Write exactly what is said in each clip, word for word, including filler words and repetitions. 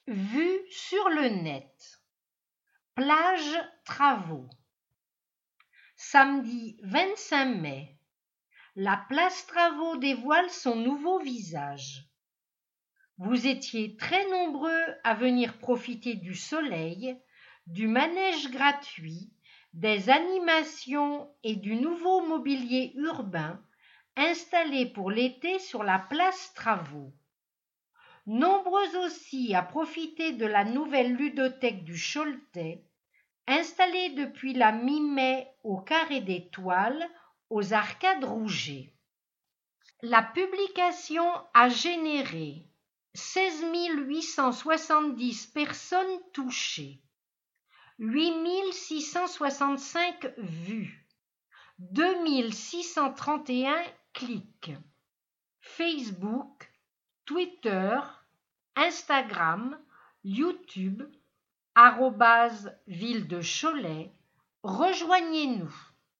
Vue sur le net. Plage Travaux. Samedi vingt-cinq mai. La place Travaux dévoile son nouveau visage. Vous étiez très nombreux à venir profiter du soleil, du manège gratuit, des animations et du nouveau mobilier urbain installé pour l'été sur la place Travaux. Nombreux aussi à profiter de la nouvelle ludothèque du Choletais, installée depuis la mi-mai au Carré d'Étoiles, aux Arcades Rouget. La publication a généré seize mille huit cent soixante-dix personnes touchées, huit mille six cent soixante-cinq vues, deux mille six cent trente et un clics. Facebook, Twitter, Instagram, YouTube, arrobase Ville de Cholet, rejoignez-nous.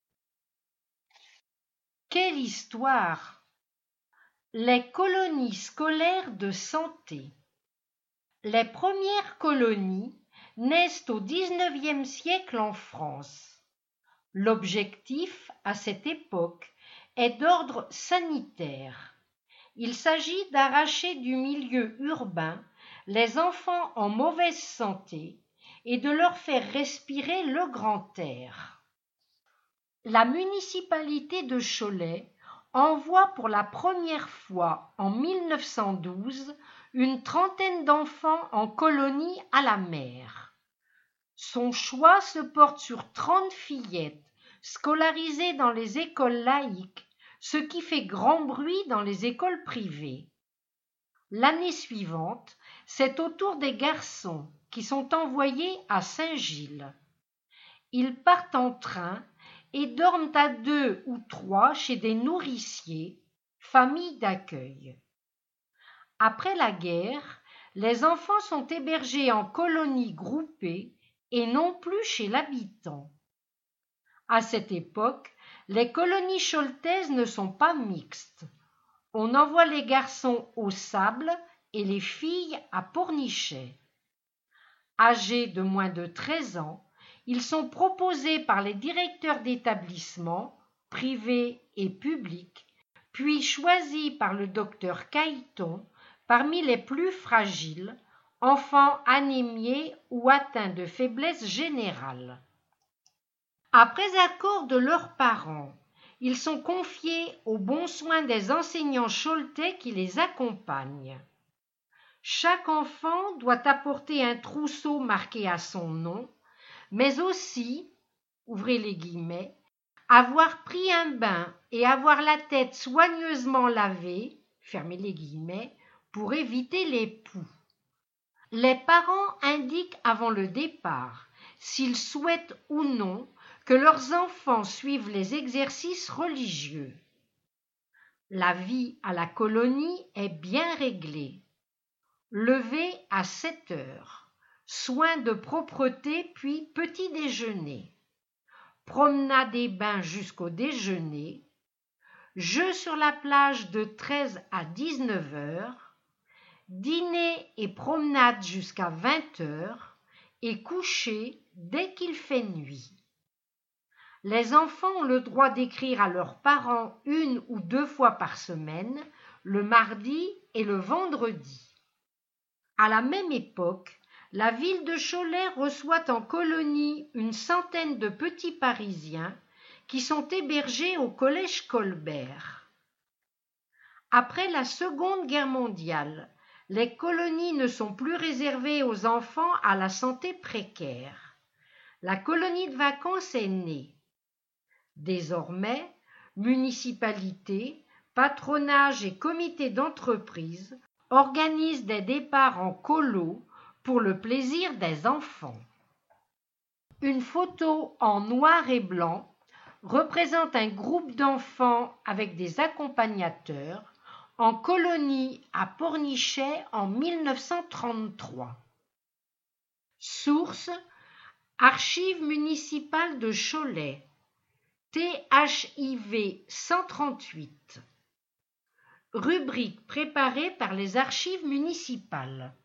Quelle histoire! Les colonies scolaires de santé. Les premières colonies naissent au dix-neuvième siècle en France. L'objectif, à cette époque, est d'ordre sanitaire. Il s'agit d'arracher du milieu urbain les enfants en mauvaise santé et de leur faire respirer le grand air. La municipalité de Cholet envoie pour la première fois en mille neuf cent douze une trentaine d'enfants en colonie à la mer. Son choix se porte sur trente fillettes scolarisées dans les écoles laïques, ce qui fait grand bruit dans les écoles privées. L'année suivante, c'est au tour des garçons qui sont envoyés à Saint-Gilles. Ils partent en train et dorment à deux ou trois chez des nourriciers, familles d'accueil. Après la guerre, les enfants sont hébergés en colonies groupées et non plus chez l'habitant. À cette époque, les colonies choletaises ne sont pas mixtes. On envoie les garçons au Sable et les filles à Pornichet. Âgés de moins de treize ans, ils sont proposés par les directeurs d'établissements, privés et publics, puis choisis par le docteur Cailleton parmi les plus fragiles, enfants anémiés ou atteints de faiblesse générale. Après accord de leurs parents, ils sont confiés aux bons soins des enseignants choletais qui les accompagnent. Chaque enfant doit apporter un trousseau marqué à son nom, mais aussi, ouvrez les guillemets, avoir pris un bain et avoir la tête soigneusement lavée, fermez les guillemets, pour éviter les poux. Les parents indiquent avant le départ s'ils souhaitent ou non que leurs enfants suivent les exercices religieux. La vie à la colonie est bien réglée. Lever à sept heures, soins de propreté puis petit déjeuner, promenade et bain jusqu'au déjeuner, jeux sur la plage de treize à dix-neuf heures, dîner et promenade jusqu'à vingt heures et coucher dès qu'il fait nuit. Les enfants ont le droit d'écrire à leurs parents une ou deux fois par semaine, le mardi et le vendredi. À la même époque, la ville de Cholet reçoit en colonie une centaine de petits Parisiens qui sont hébergés au collège Colbert. Après la Seconde Guerre mondiale, les colonies ne sont plus réservées aux enfants à la santé précaire. La colonie de vacances est née. Désormais, municipalités, patronage et comités d'entreprise organisent des départs en colo pour le plaisir des enfants. Une photo en noir et blanc représente un groupe d'enfants avec des accompagnateurs en colonie à Pornichet en mille neuf cent trente-trois. Source: Archives municipales de Cholet, T H I V cent trente-huit. Rubrique préparée par les archives municipales.